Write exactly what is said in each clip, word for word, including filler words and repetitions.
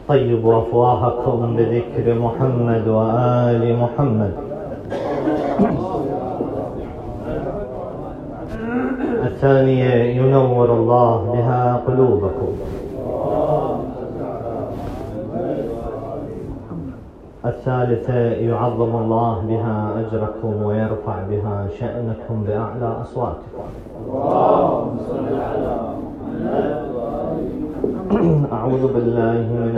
طيبوا أفواهكم بذكر محمد وآل محمد. الثانية ينور الله بها قلوبكم. الثالثة يعظم الله بها أجركم ويرفع بها شأنكم بأعلى أصواتكم. أعوذ بالله من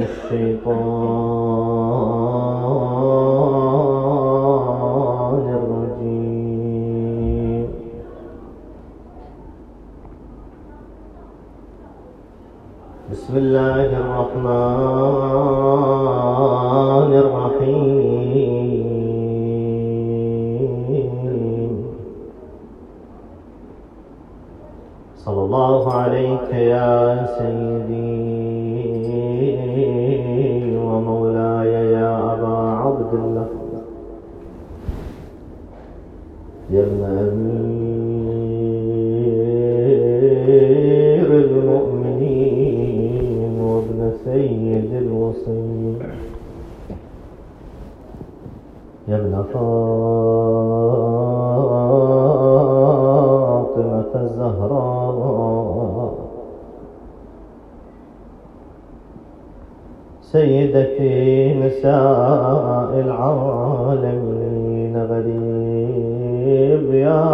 الشيطان الرجيم. بسم الله الرحمن الرحيم. صلى الله عليك يا سيدي ومولاي يا أبا عبد الله يا ابن أمير المؤمنين وابن سيد الوصيين يا ابن فاطمة الزهراء سيدتي نساء العالمين غريب يا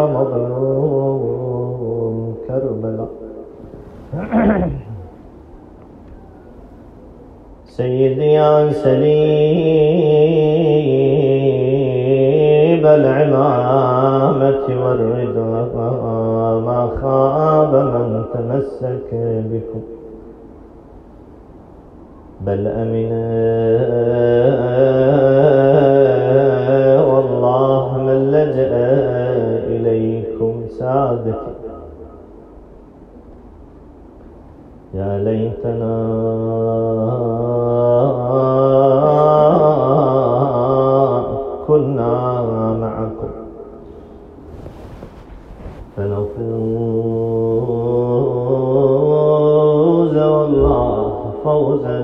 مظلوم كربلاء سيدي يا سليب العمامة والرضا ما خاب من تمسك بكم بل أمن والله من لجأ إليكم سادتي يا ليتنا كنا معكم فنفوز والله فوزا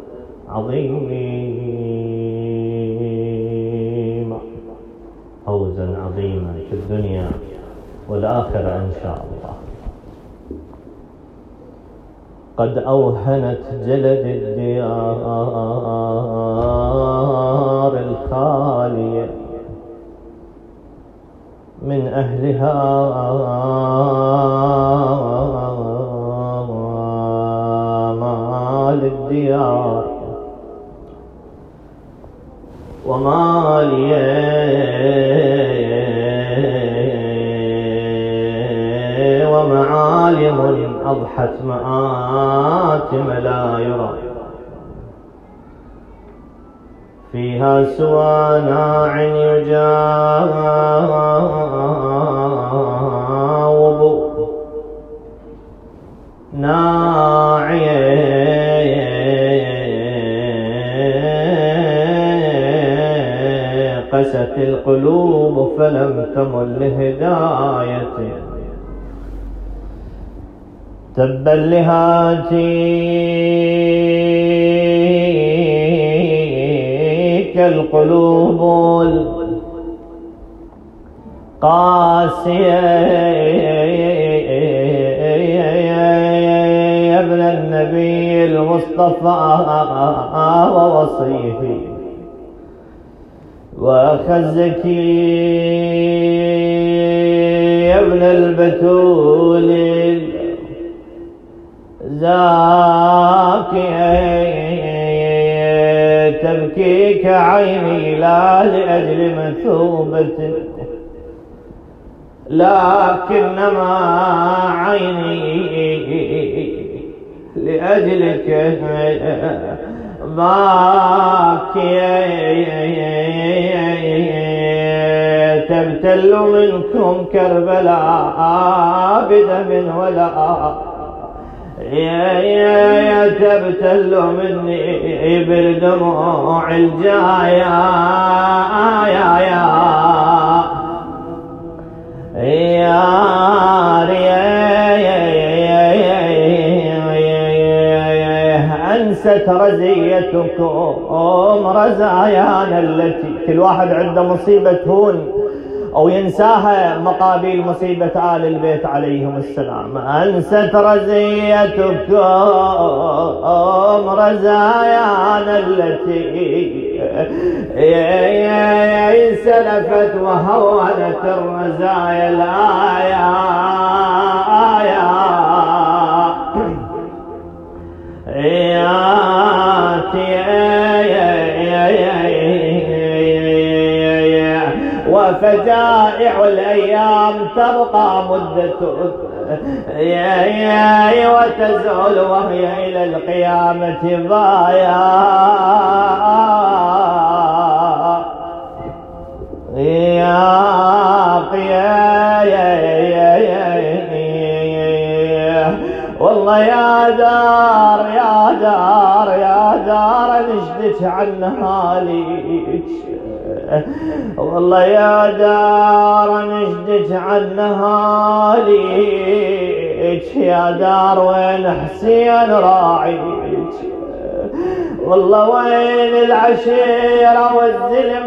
عظيما فوزا عظيما في الدنيا والآخرة إن شاء الله. قد أوهنت جلد الديار الخالية من أهلها مال الديار ومالي ومعالم أضحت مآتم لا يرى فيها سوى ناع يجاوب ناعي قست القلوب فلم تمل لهدايته تبا لهاتيك القلوب القاسية يا ابن النبي المصطفى ووصيه وخزكي يا ابن البتول زاكي تبكيك عيني لا لأجل مثوبة لكنما عيني لأجلك باكية تبتل منكم كربلاء بدم ولا يا يا يا تبتل مني بالدموع الجاية يا يا يا يا أنست رزيتكم رزايانا التي، كل واحد عنده مصيبة هون أو ينساها مقابل مصيبة آل البيت عليهم السلام. أنست رزيتكم رزايانا التي سلفت وهونت الرزايا الآيات وفجائع الأيام تبقى مدة وتزول وهي إلى القيامة بايا والله يا دار يا دار يا دار نشدك عنها ليك، والله يا دار نشدك عنها ليك، يا دار وين حسين راعيك، والله وين العشيرة والزلم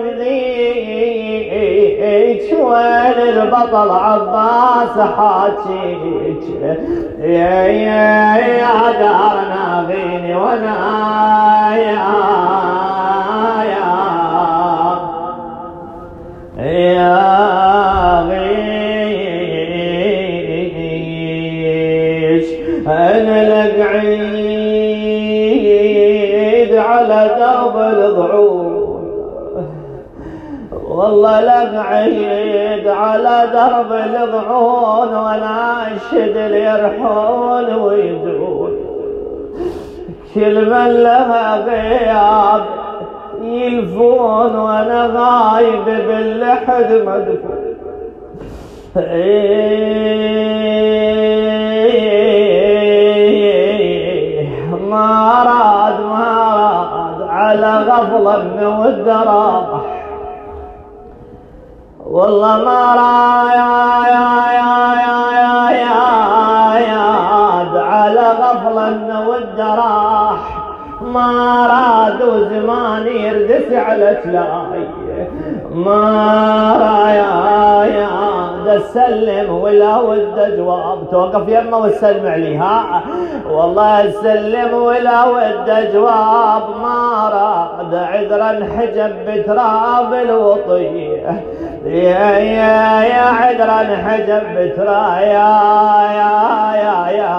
ذيك، وين البطل عباس حاجيك، يا يا يا دار ناغيني وانا يا يا غيش. أنا لقعيد على درب الضعون، والله لقعيد على درب الضعون، وانا اشهد اللي يرحون ويدون، كل من لها غياب يلفون، وانا غايب باللحد مدفون. ما راد ما راد على غفلة من والدراح، والله ما راد يا يا يا يا يا على غفلة من والدراح، ما رادوا زمان يردس على تلاي، ما رايا يا دا السلم ولا ود جواب، توقف يمه والسلم عليها، والله السلم ولا ود جواب، ما راد عذرا حجب بتراب الوطيه، يا يا يا عذرا حجب بتراب يا يا يا يا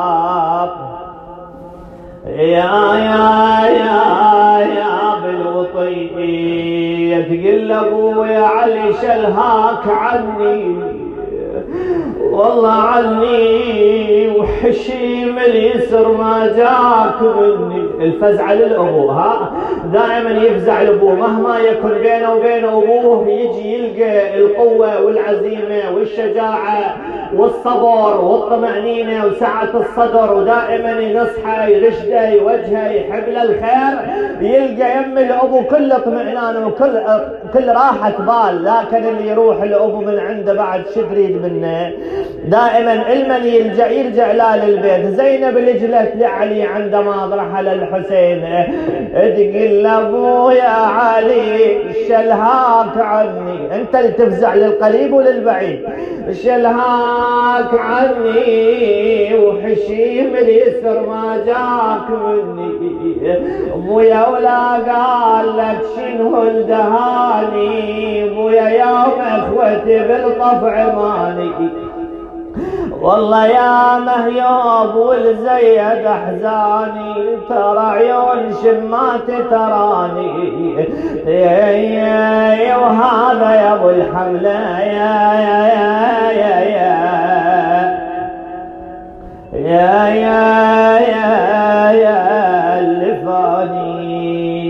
يا يا يا يا بالوطية، تقل ابويا علي شلهاك عني، والله عني وحشيم اليسر ما جاك مني. الفزعة للأبو، ها دائما يفزع الأبو مهما يكن بينه وبين أبوه، يجي يلقى القوة والعزيمة والشجاعة والصبر والطمأنينة وسعة الصدر، ودائما ينصحه يرشده يوجهه يحب له الخير، يلقى يم الأبو كل اطمئنان وكل كل راحة بال. لكن اللي يروح الأبو من عنده بعد شو تريد منه؟ دائما المن يلجأ يلجأ لا للبيت. زينب لجلت لعلي عندما رحل الحسين، تقول ابويا علي شلهاك عني، انت اللي تفزع للقريب وللبعيد، شلهاك عني وحشيم اليسر ما جاك مني، ابويا ولا قال لك شنو الدهاني، ابويا يوم اخوتي بالطفع ماني، والله يا مهيوب والزيد احزاني، ترى عيون شمات تراني، يا يا وهذا يا ابو الحمله يا يا يا يا يا يا يا يا اللي فاني،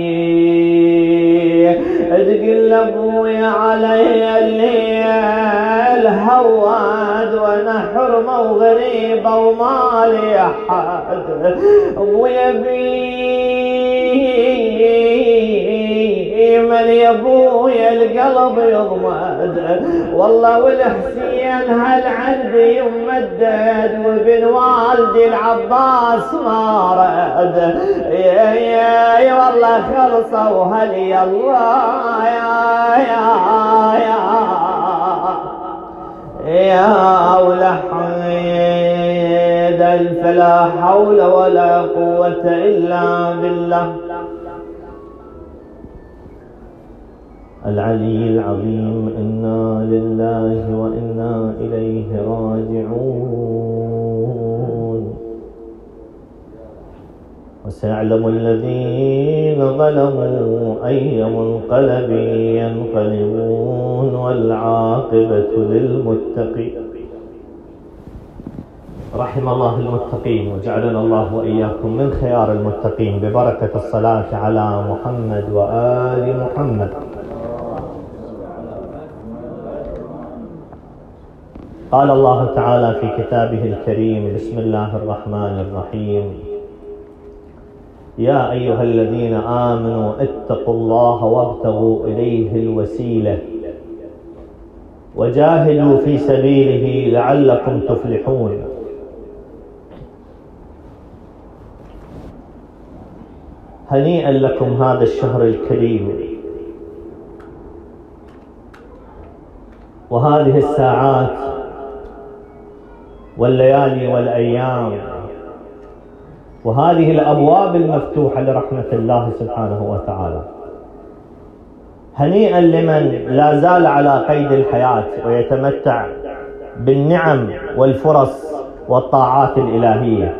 تقول ابويا علي الليل هواد وانا حرمه وغريبه ومالي احد، ابويا بي ديما يا ابويا القلب يضمد، والله والحسين هل عندي يمدد، وابن والدي العباس ما رد، يا يا يا والله خلصوا هل يا الله يا يا يا يا ولحيد الف لا حول ولا قوة إلا بالله العلي العظيم. إنا لله وإنا إليه راجعون. وسيعلم الذين ظلموا أي منقلب ينقلبون والعاقبة للمتقين. رحم الله المتقين وجعلنا الله وإياكم من خيار المتقين ببركة الصلاة على محمد وآل محمد. قال الله تعالى في كتابه الكريم: بسم الله الرحمن الرحيم. يا أيها الذين آمنوا اتقوا الله وابتغوا إليه الوسيلة وجاهدوا في سبيله لعلكم تفلحون. هنيئا لكم هذا الشهر الكريم وهذه الساعات والليالي والأيام وهذه الأبواب المفتوحة لرحمة الله سبحانه وتعالى. هنيئا لمن لا زال على قيد الحياة ويتمتع بالنعم والفرص والطاعات الإلهية،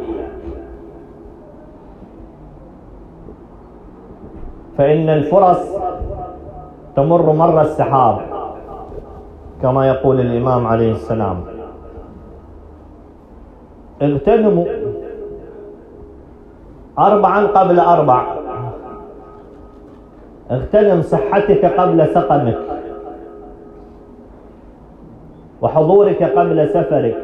فإن الفرص تمر مر السحاب كما يقول الإمام عليه السلام. اغتنموا أربعا قبل أربع. اغتنم صحتك قبل سقمك، وحضورك قبل سفرك،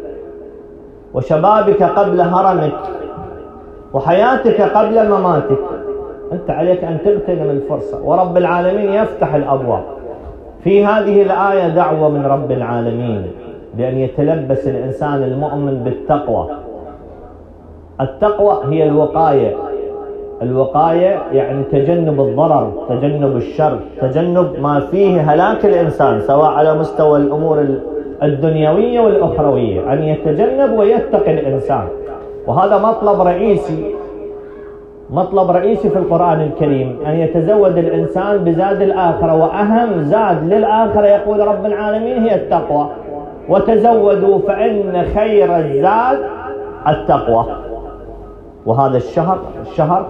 وشبابك قبل هرمك، وحياتك قبل مماتك. أنت عليك أن تغتنم الفرصة، ورب العالمين يفتح الأبواب. في هذه الآية دعوة من رب العالمين بأن يتلبس الإنسان المؤمن بالتقوى. التقوى هي الوقاية. الوقاية يعني تجنب الضرر، تجنب الشر، تجنب ما فيه هلاك الإنسان سواء على مستوى الأمور الدنيوية والأخروية، أن يتجنب ويتقي الإنسان. وهذا مطلب رئيسي، مطلب رئيسي في القرآن الكريم، أن يتزود الإنسان بزاد الآخرة، وأهم زاد للآخرة يقول رب العالمين هي التقوى. وتزودوا فإن خير الزاد التقوى. وهذا الشهر الشهر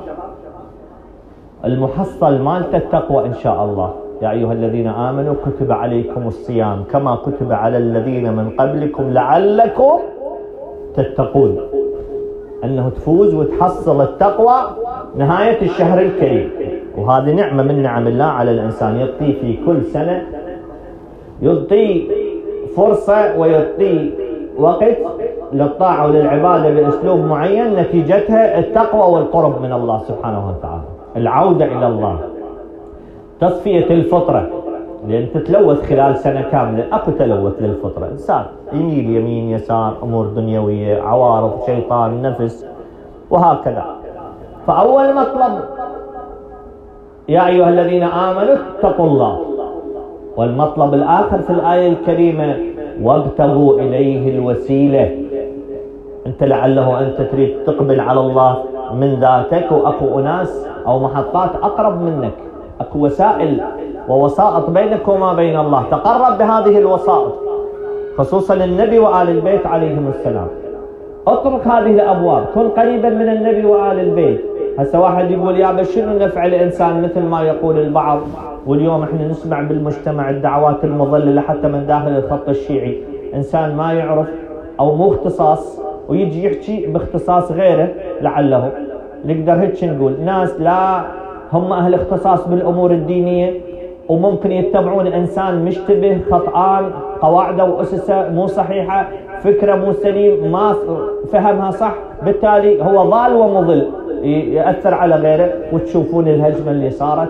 المحصل مالته التقوى إن شاء الله. يا أيها الذين آمنوا كتب عليكم الصيام كما كتب على الذين من قبلكم لعلكم تتقون. أنه تفوز وتحصل التقوى نهاية الشهر الكريم. وهذه نعمة من نعم الله على الإنسان، يعطيه في كل سنة، يعطيه فرصة ويعطيه وقت للطاعة وللعبادة بأسلوب معين، نتيجتها التقوى والقرب من الله سبحانه وتعالى، العودة إلى الله، تصفية الفطرة، لأن تتلوث خلال سنة كاملة. أكو تلوث للفطرة، إنسان يميل يمين يسار، أمور دنيوية، عوارض، شيطان، نفس، وهكذا. فأول مطلب يا أيها الذين آمنوا اتقوا الله. والمطلب الآخر في الآية الكريمة وابتغوا إليه الوسيلة. أنت لعله أنت تريد تقبل على الله من ذاتك، وأكو أناس أو محطات أقرب منك، أكو وسائل ووسائط بينك وما بين الله. تقرب بهذه الوسائط، خصوصا النبي وآل البيت عليهم السلام. اترك هذه الأبواب، كن قريبا من النبي وآل البيت. هسه واحد يقول يا شنو نفع الإنسان مثل ما يقول البعض، واليوم احنا نسمع بالمجتمع الدعوات المضللة حتى من داخل الخط الشيعي، إنسان ما يعرف أو مو اختصاص ويجي يحكي باختصاص غيره لعله. نقدر هيك نقول ناس لا هم أهل اختصاص بالأمور الدينية، وممكن يتبعون إنسان مشتبه خطآن، قواعده وأسسه مو صحيحة، فكرة مو سليم، ما فهمها صح، بالتالي هو ضال ومضل، يأثر على غيره. وتشوفون الهجمة اللي صارت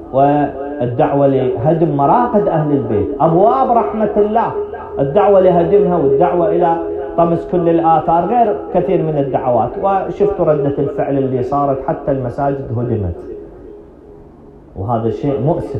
والدعوة لهدم مراقد أهل البيت، أبواب رحمة الله، الدعوة لهدمها والدعوة إلى طمس كل الآثار، غير كثير من الدعوات. وشفتوا ردة الفعل اللي صارت، حتى المساجد هدمت، وهذا شيء مؤسف.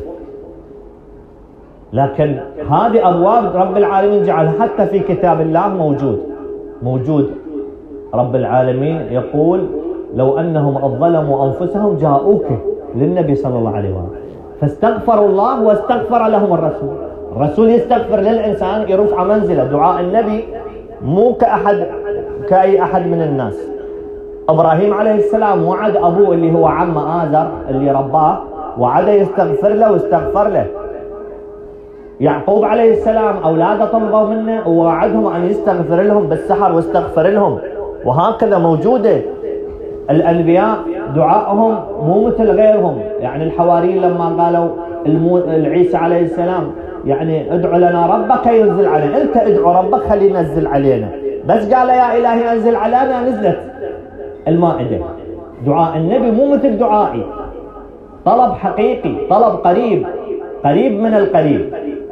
لكن هذه أبواب رب العالمين جعلها حتى في كتاب الله موجود موجود رب العالمين يقول: لو أنهم ظلموا أنفسهم جاءوك للنبي صلى الله عليه وسلم فاستغفروا الله واستغفر لهم الرسول. الرسول يستغفر للإنسان يرفع منزله. دعاء النبي مو كأحد كأي أحد من الناس. إبراهيم عليه السلام وعد أبوه اللي هو عم آزر اللي رباه، وعد يستغفر له واستغفر له. يعقوب عليه السلام أولاده طلبوا منه ووعدهم أن يستغفر لهم بالسحر واستغفر لهم. وهكذا موجودة الأنبياء دعائهم مو مثل غيرهم. يعني الحواريين لما قالوا العيسى عليه السلام يعني ادعو لنا ربك ينزل علينا، انت ادعو ربك خليه ينزل علينا، بس قال يا إلهي انزل علينا نزلت المائدة. دعاء النبي مو مثل دعائي، طلب حقيقي، طلب قريب قريب من القريب.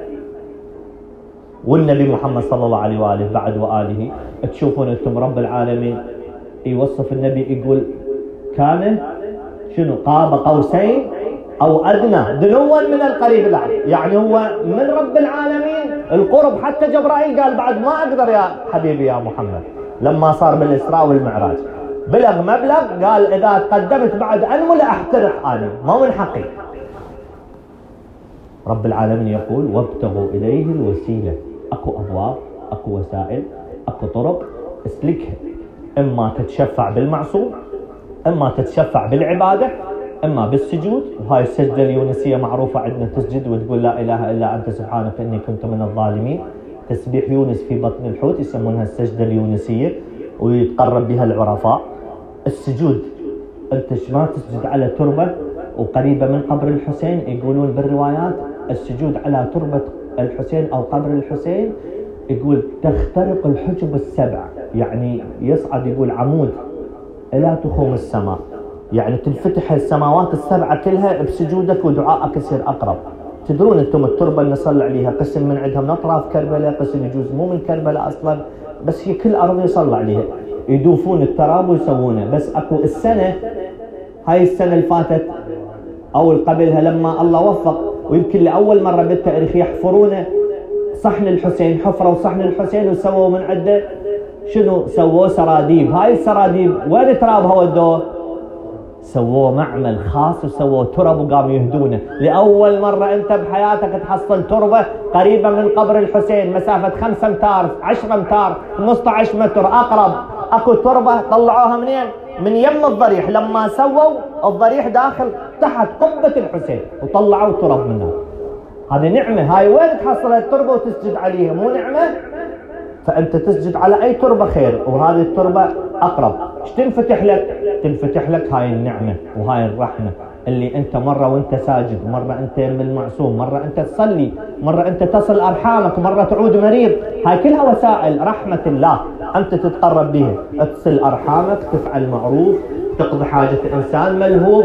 والنبي محمد صلى الله عليه وآله بعد وآله تشوفون انتم رب العالمين يوصف النبي يقول كان شنو قاب قوسين او ادنى دنوا من القريب العظيم. يعني هو من رب العالمين القرب. حتى جبرائيل قال بعد ما اقدر يا حبيبي يا محمد لما صار بالاسراء والمعراج، بلغ مبلغ قال اذا تقدمت بعد انمل احترق انا، ما من حقي. رب العالمين يقول وابتغوا اليه الوسيله. اكو ابواب، اكو وسائل، اكو طرق اسلكها. اما تتشفع بالمعصوم، اما تتشفع بالعباده، اما بالسجود. وهاي السجده اليونسيه معروفه عندنا، تسجد وتقول لا اله الا انت سبحانك اني كنت من الظالمين. تسبيح يونس في بطن الحوت يسمونها السجده اليونسيه ويتقرب بها العرفاء. السجود انت ما تسجد على تربه وقريبه من قبر الحسين، يقولون بالروايات السجود على تربه الحسين او قبر الحسين يقول تخترق الحجب السبع، يعني يصعد يقول عمود الى تخوم السماء، يعني تنفتح السماوات السبعه كلها بسجودك ودعائك يصير اقرب. تدرون انتم التربه اللي نصلي عليها قسم من عندها من اطراف كربلاء، قسم يجوز مو من كربلاء اصلا، بس هي كل ارض يصلى عليها، يدوفون التراب ويسوونه. بس اكو السنه هاي السنه اللي فاتت او اللي قبلها لما الله وفق، ويمكن لاول مره بالتاريخ يحفرون صحن الحسين، حفروا صحن الحسين وسووا من عنده شنو؟ سووا سراديب. هاي السراديب وين ترابها ودوه؟ سووا معمل خاص وسووا ترب وقاموا يهدونه. لاول مره انت بحياتك تحصل تربه قريبه من قبر الحسين، مسافه خمسة امتار، عشرة امتار، خمسة عشر متر اقرب. اكو تربه طلعوها منين؟ من يم الضريح، لما سووا الضريح داخل تحت قبه الحسين وطلعوا ترب منها. هذه نعمه. هاي وين تحصل التربه وتسجد عليها؟ مو نعمه؟ فانت تسجد على اي تربه خير، وهذه التربه اقرب. ايش تنفتح لك؟ تنفتح لك هاي النعمه وهاي الرحمه اللي انت مره وانت ساجد، مره انت يم المعصوم، مره انت تصلي، مره انت تصل ارحامك، مره تعود مريض. هاي كلها وسائل رحمه الله انت تتقرب بها. تصل ارحامك، تفعل معروف، تقضي حاجه انسان ملهوف،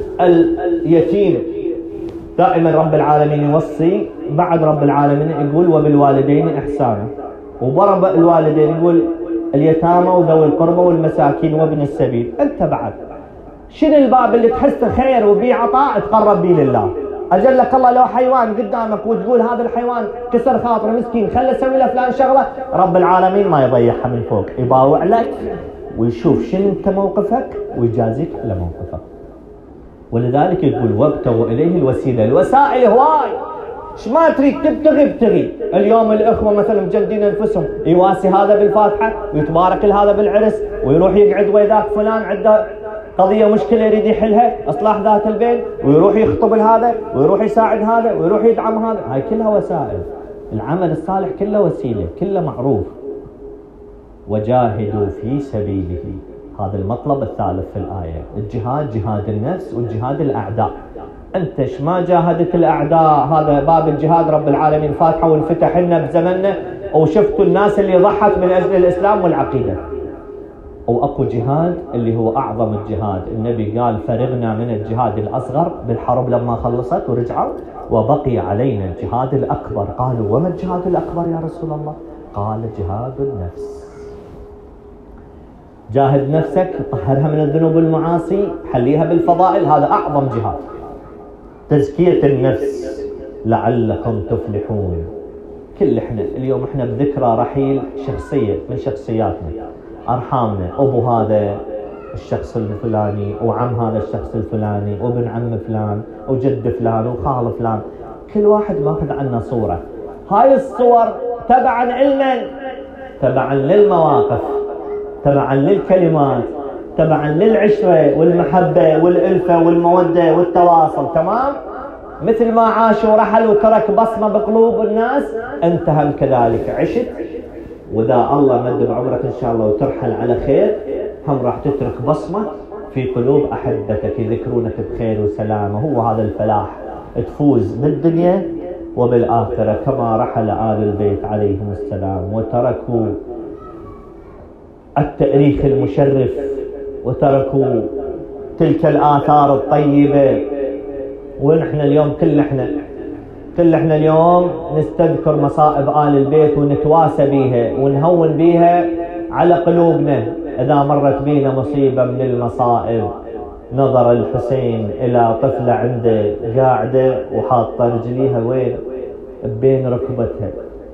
اليتيم. دائما رب العالمين يوصي، بعد رب العالمين يقول وبالوالدين احسانا، وضرب الوالدين يقول اليتامى وذوي القربى والمساكين وابن السبيل. انت بعد شنو الباب اللي تحس خير وبيه عطاء تقرب به لله؟ اجلك الله لو حيوان قدامك وتقول هذا الحيوان كسر خاطره مسكين خله اسوي له فلان شغله، رب العالمين ما يضيعها من فوق، يباوع لك ويشوف شنو انت موقفك ويجازيك على موقفك. ولذلك يقول وابتغوا اليه الوسيله. الوسائل هواي، ايش ما تريد تبتغي ابتغي. اليوم الاخوه مثلا مجندين انفسهم، يواسي هذا بالفاتحه ويتبارك لهذا بالعرس، ويروح يقعد وياك فلان عنده قضيه مشكله يريد يحلها، اصلاح ذات البين، ويروح يخطب لهذا ويروح يساعد هذا ويروح يدعم هذا. هاي كلها وسائل. العمل الصالح كله وسيله، كله معروف. وجاهدوا في سبيله، هذا المطلب الثالث في الايه. الجهاد جهاد النفس والجهاد الاعداء. انت ايش ما جاهدت الاعداء؟ هذا باب الجهاد رب العالمين فاتحه وانفتح لنا بزمننا، وشفتوا الناس اللي ضحت من اجل الاسلام والعقيده. وأكو جهاد اللي هو أعظم الجهاد. النبي قال فرغنا من الجهاد الأصغر بالحرب لما خلصت ورجعوا، وبقي علينا الجهاد الأكبر. قالوا وما الجهاد الأكبر يا رسول الله؟ قال جهاد النفس. جاهد نفسك، طهرها من الذنوب والمعاصي، حليها بالفضائل، هذا أعظم جهاد. تزكية النفس لعلكم تفلحون. كل احنا اليوم احنا بذكرى رحيل شخصية من شخصياتنا، أرحامنا، أبو هذا الشخص الفلاني، وعم هذا الشخص الفلاني، وابن عم فلان، وجد فلان، وخال فلان، كل واحد ماخذ عنا صورة. هاي الصور تبعا علما، تبعا للمواقف، تبعا للكلمات، تبعا للعشرة والمحبة والألفة والمودة والتواصل. تمام؟ مثل ما عاش ورحل وترك بصمة بقلوب الناس، أنت هم كذلك عشت، وإذا الله مد بعمرك إن شاء الله وترحل على خير، هم راح تترك بصمة في قلوب أحبتك يذكرونك بخير وسلامة. هو هذا الفلاح، تفوز بالدنيا وبالآخرة، كما رحل آل البيت عليهم السلام وتركوا التاريخ المشرف، وتركوا تلك الآثار الطيبة. ونحن اليوم كل احنا كل احنا اليوم نستذكر مصائب آل البيت ونتواسى بيها ونهون بيها على قلوبنا. إذا مرت بينا مصيبة من المصائب، نظر الحسين إلى طفلة عنده قاعدة وحاطة رجليها وين؟ بين ركبتها.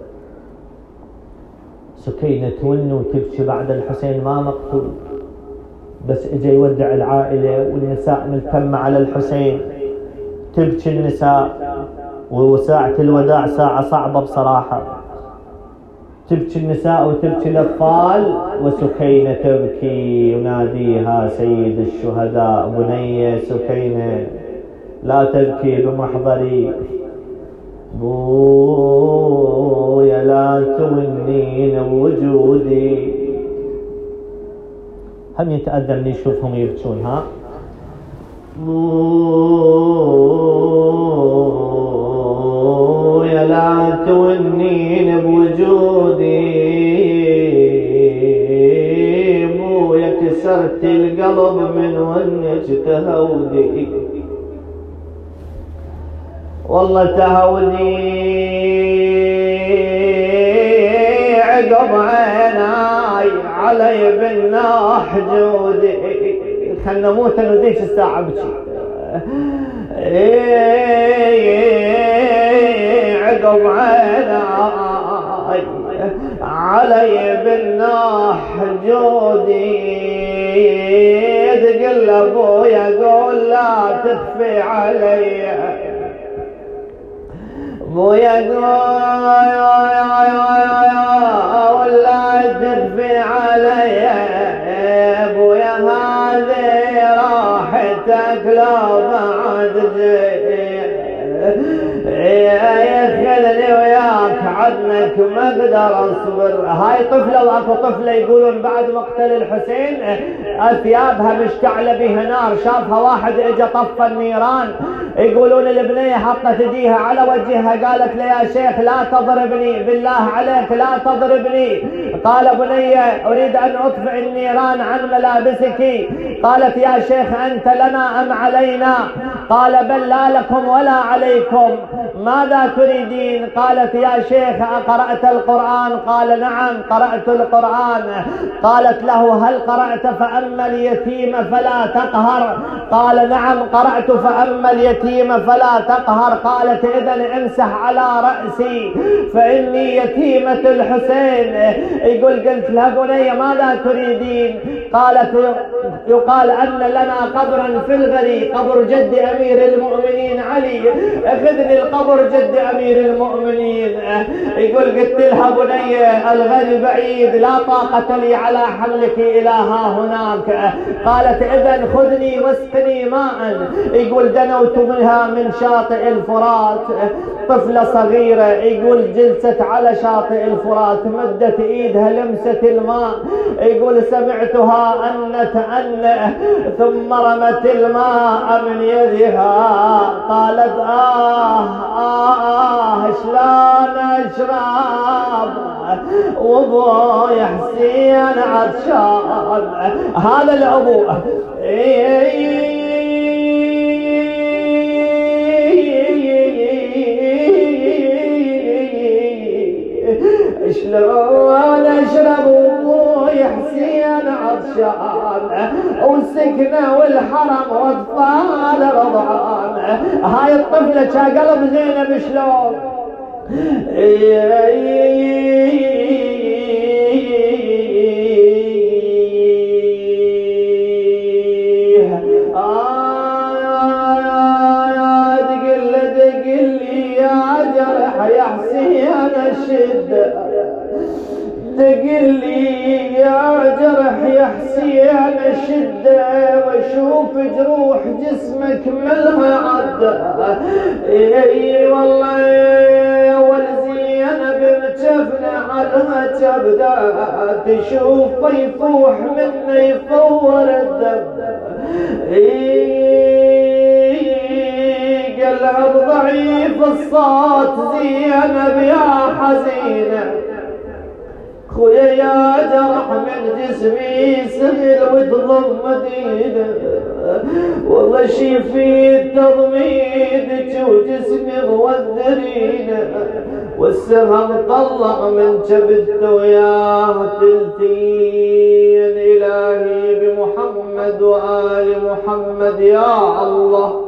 سكينة تون وتبكي بعد الحسين ما مقتول، بس اجى يودع العائلة والنساء ملتمة على الحسين، تبكي النساء، وساعة الوداع ساعة صعبة بصراحة، تبكي النساء وتبكي الأطفال، وسكينة تبكي يناديها سيد الشهداء: بنية سكينة لا تبكي بمحضري، بويا لا تونين بوجودي. هم يتأذن لي يشوفهم يبكون. ها بويا لا تونين بوجودي، بويا كسرت القلب من ونك تهودي، والله تهودي عقب عيناي علي بالناح جودي. خلنا نموت نديك الساعة ابكي. عقب عيناي علي بالناح جودي، تقول ابويا قول لا تخفي علي، بويا ولا تخفي علي، بويا هذه راحتك لا بعد يخلني وياك عنك ما اقدر اصبر. هاي طفله واكو طفله يقولون بعد مقتل الحسين اثيابها مشتعله بها نار، شافها واحد اجى طفى النيران، يقولون البنيه حطت ايديها على وجهها، قالت له يا شيخ لا تضربني بالله عليك لا تضربني. قال بنيه اريد ان اطفئ النيران عن ملابسك. قالت يا شيخ انت لنا ام علينا؟ قال بل لا لكم ولا عليكم، ماذا تريدين؟ قالت يا شيخ أقرأت القرآن؟ قال نعم قرأت القرآن. قالت له هل قرأت فأما اليتيم فلا تقهر؟ قال نعم قرأت فأما اليتيم فلا تقهر. قالت إذن امسح على رأسي فإني يتيمة الحسين. يقول قلت لها بنية ماذا تريدين؟ قالت يقال أن لنا قبرا في الغري، قبر جد أمير المؤمنين علي، اخذني القبر جد أمير المؤمنين. يقول قلت لها بنية الغري بعيد لا طاقة لي على حملك إلى ها هناك. قالت إذن خذني واسقني ماء. يقول دنوت منها من شاطئ الفرات، طفلة صغيرة يقول جلست على شاطئ الفرات، مدت ايدها لمست الماء، يقول سمعتها أنت أن ثم رمت الماء من يدها بها قالت آه آه شلون أشرب وابوي حسين عطشان. هذا الأبو شلون أشرب وابوي حسين عطشان والسكنة والحرم واطفال رضعان. هاي الطفلة كا قلب زينب شلون يا حسين الشدة دقلي يا جرح يا حسين الشدة واشوف جروح جسمك ملها عدة. اي والله والزينب بجفنا عنها تبدا تشوف يفوح منه يفور الدم. قلب ضعيف الصوت زينب يا حزينة خويا يا جرح من جسمي سهل وتضم دينه والله شي في تضميدك وجسمي موذرينه والسهم طلع من كبدته وياه تلتين. إلهي بمحمد وآل محمد يا الله.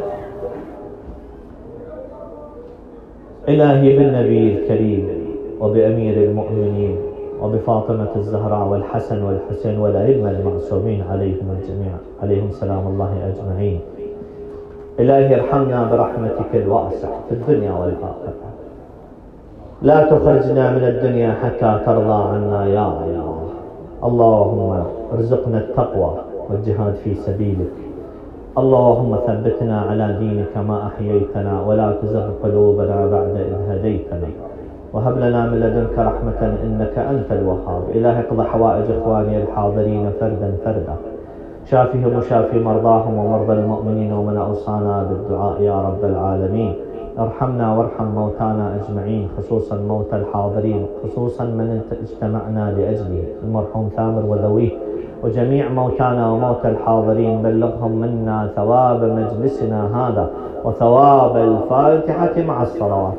إلهي بالنبي الكريم وبأمير المؤمنين وبفاطمة الزهراء والحسن والحسين والأئمة المعصومين عليهم الجميع عليهم سلام الله أجمعين. إلهي ارحمنا برحمتك الواسعة في الدنيا والآخرة. لا تخرجنا من الدنيا حتى ترضى عنا يا الله. اللهم ارزقنا التقوى والجهاد في سبيلك. اللهم ثبتنا على دينك ما أحييتنا ولا تزغ قلوبنا بعد إذ هديتنا وهب لنا من لدنك رحمة إنك أنت الوهاب. إلهي اقض حوائج إخواني الحاضرين فردا فردا، شافهم وشافي مرضاهم ومرضى المؤمنين ومن أوصانا بالدعاء يا رب العالمين. ارحمنا وارحم موتانا أجمعين، خصوصا موتى الحاضرين، خصوصا من اجتمعنا لأجله المرحوم ثامر وذويه وجميع موتانا وموتى الحاضرين. بلغهم منا ثواب مجلسنا هذا وثواب الفاتحة مع الصلوات.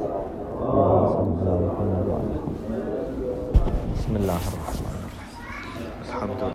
بسم الله الرحمن الرحيم. الحمد لله.